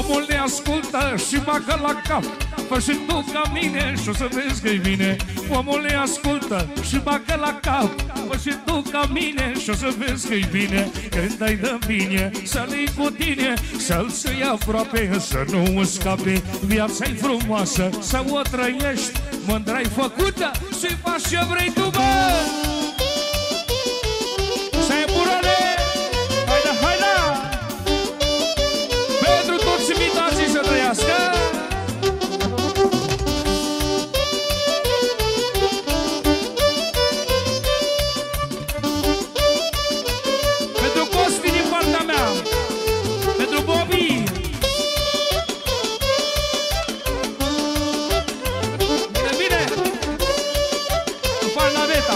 Omul ne ascultă și bagă la cap. Fă și tu ca mine și o să vezi că-i bine. Omul ne ascultă și bagă la cap. Fă și tu ca mine și o să vezi că-i bine. Când ai de bine să-l-i cu tine, să-l să-i aproape, să nu scape. Viața-i frumoasă, să o trăiești, mândra-i făcută și faci ce vrei tu, bă! Să-i burale! Haida, haida! Pentru toți invitații să trăiască! Pentru Costi din partea mea, pentru Bobby. Bine, bine! În Farnaveta!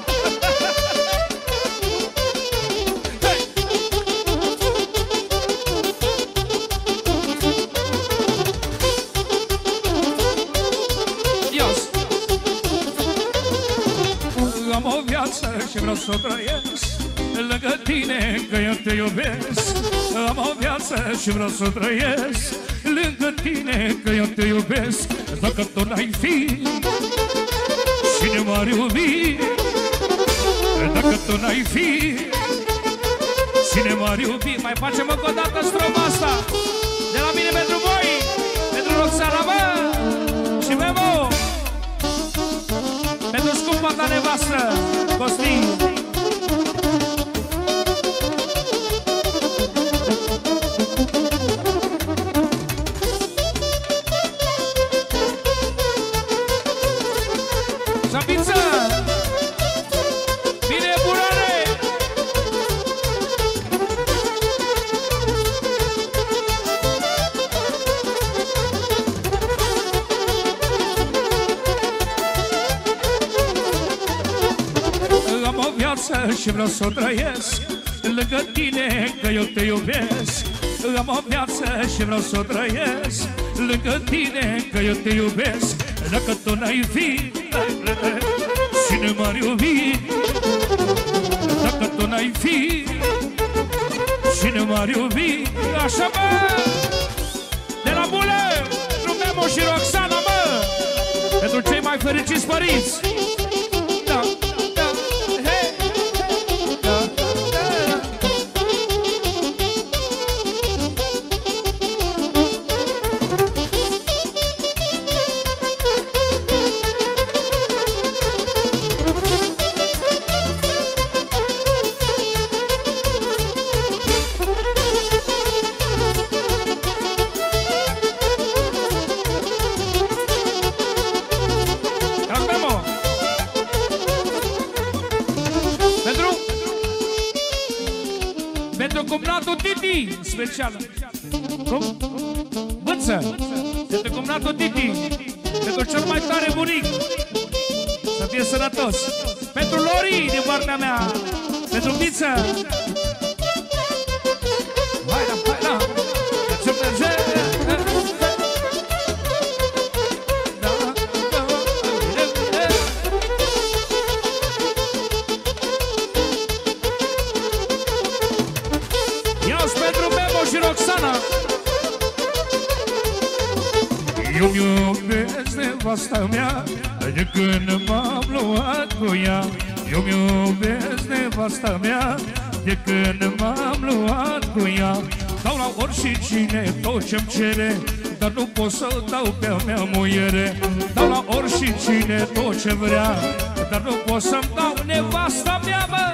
Am o viață și vreau să o trăiesc lângă tine, că eu te iubesc. Am o viață și vreau să o trăiesc lângă tine, că eu te iubesc. Dacă tu n-ai fi, cine m-ar iubi? Dacă tu n-ai fi, cine m-ar iubi? Mai facem încă o dată strofa asta de la mine pentru voi, pentru Roxana, bă! Și Memo! Pentru scumpa ta nevastă, Costin. Șapință! Bine, burare! Am o viață și vreau să o trăiesc lângă tine, că eu te iubesc. Am o viață și vreau să o trăiesc lângă tine, că eu te iubesc. Dacă tu n-ai fi, cine m-ar iubi? Dacă tu n-ai fi, cine m-ar iubi? Așa, mă! De la Bule, pentru Memo și Roxana, mă! Pentru cei mai fericiți părinți! Da, da, hei! Da, da, da. Pentru cumnatul Titi, special. Cum? Bâță. Pentru cumnatul Titi. Pentru cel mai tare bunic. Să fie sănătos. Pentru Lori din partea mea. Pentru Miță. Hai la, hai la. Ce merge? Eu-mi iubesc nevasta mea de când m-am luat cu ea. Eu-mi iubesc nevasta mea de când m-am luat cu ea. Dau la oricine tot ce-mi cere, dar nu pot să dau pe-a mea muiere. Dau la oricine tot ce vrea, dar nu pot să-mi dau nevasta mea, mă!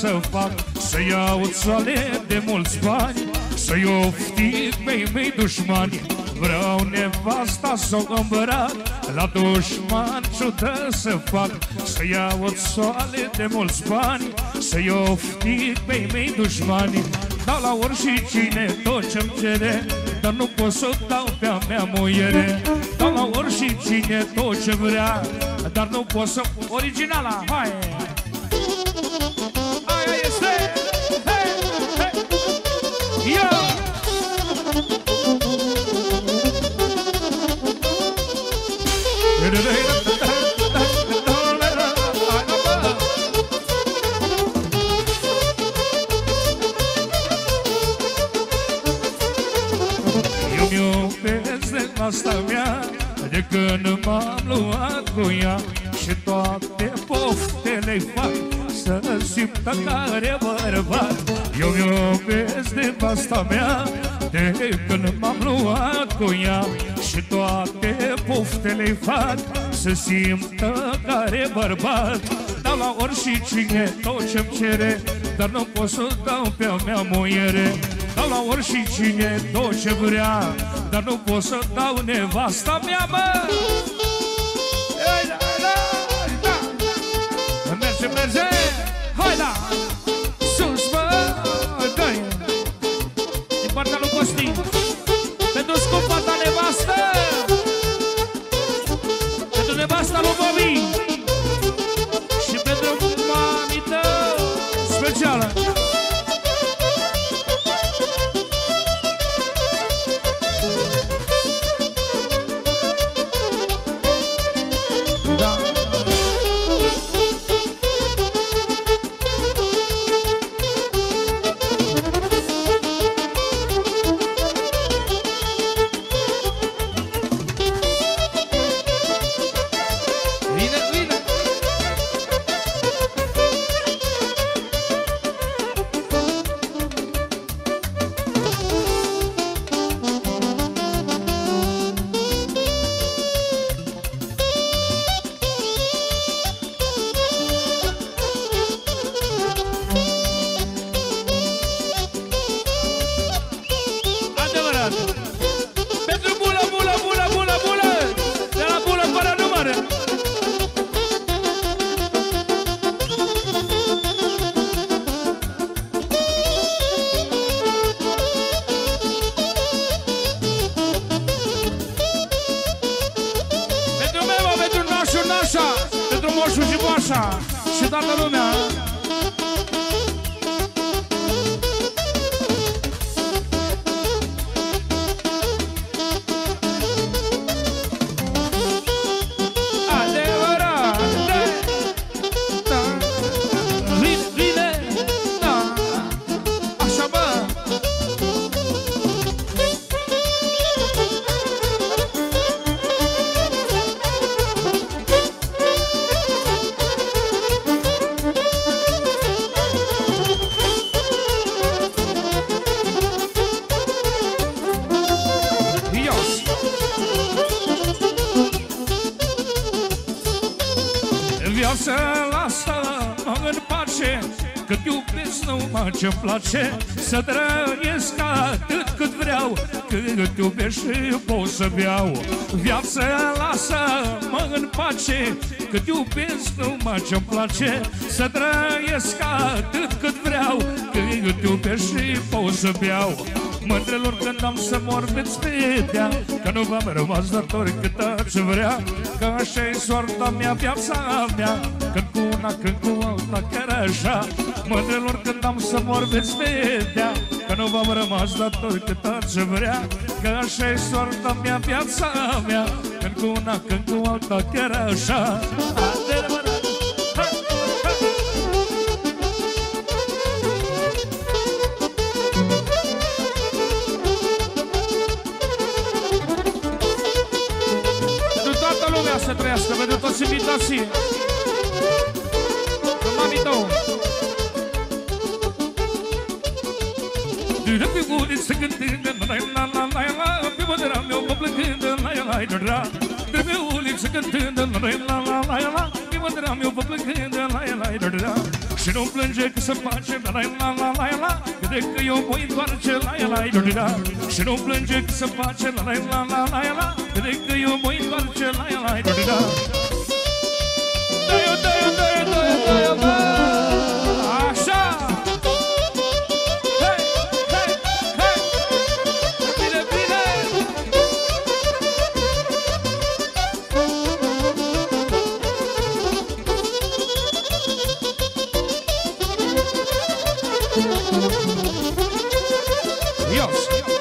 să fac? Să iau țoale de mulți bani, să-i oftic pe mei dușmani. Vreau nevasta s-o îmbărat, la dușman ciudă să fac. Să iau țoale de mulți bani, să-i oftic pe mei dușmani. Dau la oricine tot ce-mi cere, dar nu pot să dau pe-a mea muiere. Dau la oricine tot ce vrea, dar nu pot să... Originala, hai! Aia este! Hei, hei! Ia! Eu mi-iubesc de asta mea, de când m-am luat cu ea, și toate poftele-i fac să simtă care bărbat. Eu mi-iubesc de asta mea, de când m-am luat cu ea, și toate poftele-i fac să simtă care bărbat. Dau la oricine tot ce-mi cere, dar nu pot să dau pe-a mea muiere. Dau la oricine tot ce vrea, dar nu pot să dau nevasta mea, mă! Merge, merge! Hai da! Sus, mă! Dă-i! Din partea lui Costin, pentru scumpa ta nevastă, pentru nevasta lui Bobby și pentru mami tău specială. Pentru bulă, bulă, bulă, bulă, bulă, de la bulă fără număr. Pentru Memo, pentru Nașu, Nașa, pentru Moșu și Moașa și toată lumea. Viața lasă-mă în pace, cât iubesc numai ce-mi place. Să trăiesc atât cât vreau, cât iubesc și pot să beau. Viața lasă-mă în pace, cât iubesc numai ce-mi place. Să trăiesc atât cât vreau, cât iubesc și pot să beau. Mândrelor când am să mor veți vedea că nu v-am rămas datori cât ce vrea. Că așa-i soarta mea, viața mea, când cu una, când cu alta, chiar așa. Mândrelor când am să mor veți vedea că nu v-am rămas datori cât ce vrea. Că așa-i soarta mea, viața mea, când cu una, când cu alta, chiar așa. Să trăiască pentru toți invitații. Mami tău. Pe uliță cântând, pe mădăra meu mă plângând, pe uliță cântând, pe mădăra meu mă plângând, Și nu plânge că se face la la la la la. Crede că eu mă întoarce la la la. Și nu plânge că se face la la la la la. Crede că eu mă întoarce la la la. Așa! Hei, hei, hei! Bine, bine! Ios!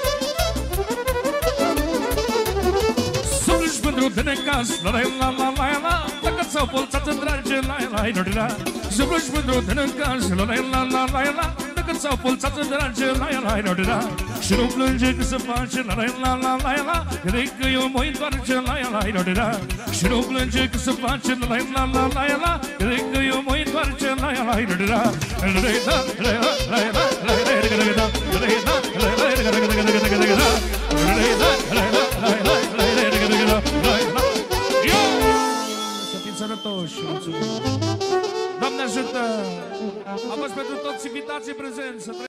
Sunt mândru de necaz, la la la la la la. Dacă ți-au polțat în drage, la la la la. Sunt mândru de necaz, la la la la la la. Dacă ți-au polțat în drage, la la la la. Și nu plânge că se face, la la la la la la. Crede că eu mă întoarce, la la la la. Și nu plânge că se face, la la la la la la. Crede că eu mă întoarce, la la la la. Să fiți sănătoși, mulțumim! Doamne ajută! A fost pentru toți invitații prezenți!